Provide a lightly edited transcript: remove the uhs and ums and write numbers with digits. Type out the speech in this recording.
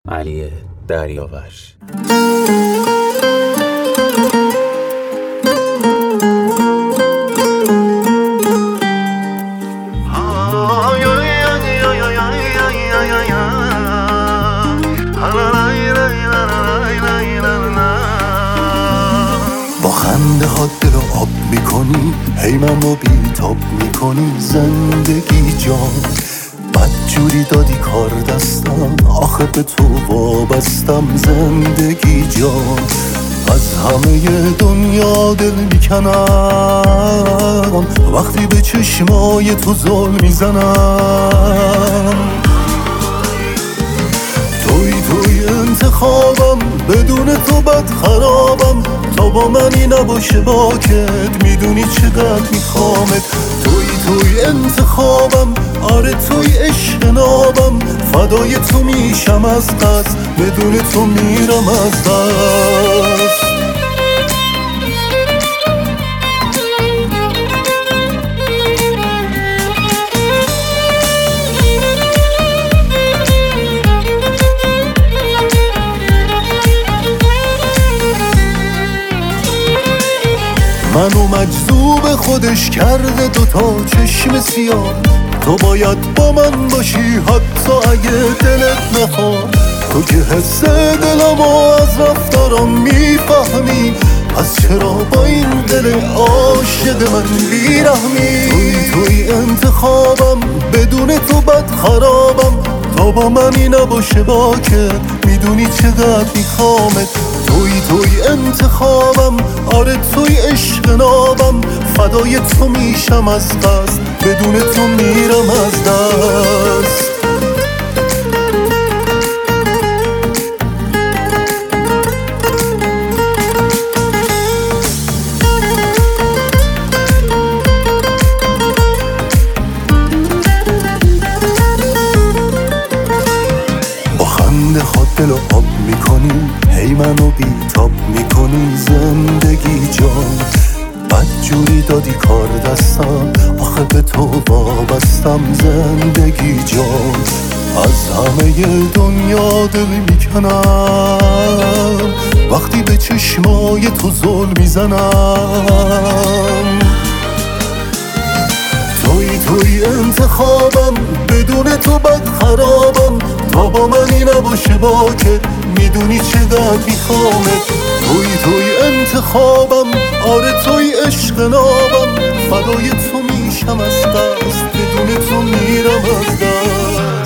علی دریاور. با خنده ها دل آب میکنی، هی منو بیتاب میکنی زندگی جان. بدجوری دادی کار دستم، آخه به تو وابستم زندگی جان. از همه دنیا دل میکنم، وقتی به چشمای تو ظلم میزنم. توی انتخابم، بدون تو بد خرابم. تا با منی نباشه باکت، میدونی چقدر میخوامت. توی انتخابم، آره توی عشق نابم. فدای تو میشم از قصد، بدون تو میرم از دست. منو مجذوب خودش کرده، دوتا چشم سیاه. تو باید با من باشی حتی اگه دلت نخواد. تو که حس دلمو از رفتارم میفهمی، پس چرا با این دل عاشق من بیرحمی؟ توی انتخابم، بدون تو بد خرابم. تا با منی نباشه باکت، میدونی چقدر میخوامت. توی انتخابم، آره توی عشق نابم. فدای تو میشم از قصد، بدون تو میرم از دست. با خنده ها دل آب میکنی، هی منو بیتاب میکنی زندگی جان. بدجوری دادی کار دستم، آخه به تو وابستم زندگی جان. از همه دنیا دل میکنم، وقتی به چشمای تو ظلم میزنم. توی انتخابم، بدون تو بد خرابم. تا با منی نباشه باکت، میدونی چقدر میخوامت. توی انتخابم، آره توی عشق نابم. فدای تو میشم از دست، بدون تو میرم از دست.